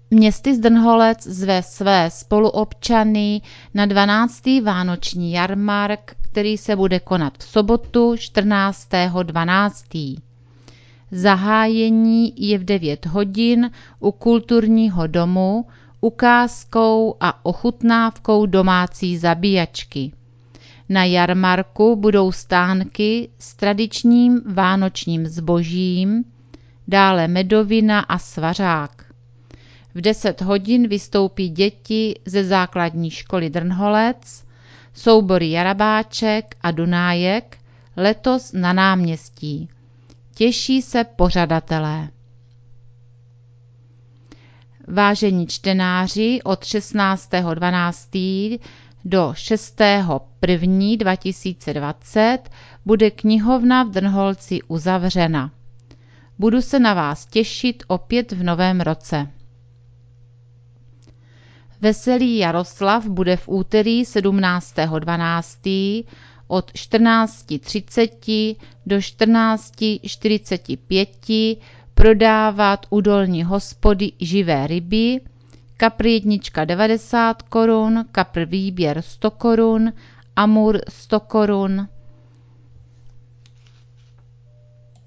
Městy Zdrnholec zve své spoluobčany na 12. vánoční jarmark, který se bude konat v sobotu 14.12. Zahájení je v 9 hodin u kulturního domu ukázkou a ochutnávkou domácí zabíjačky. Na jarmarku budou stánky s tradičním vánočním zbožím, dále medovina a svařák. V 10 hodin vystoupí děti ze základní školy Drnholec, soubory Jarabáček a Dunájek, letos na náměstí. Těší se pořadatelé. Vážení čtenáři, od 16.12. do 6.1.2020 bude knihovna v Drnholci uzavřena. Budu se na vás těšit opět v novém roce. Veselý Jaroslav bude v úterý 17.12. od 14.30 do 14.45 prodávat u Dolní hospody živé ryby, kapr jednička 90 korun, kapr výběr 100 korun, amur 100 korun,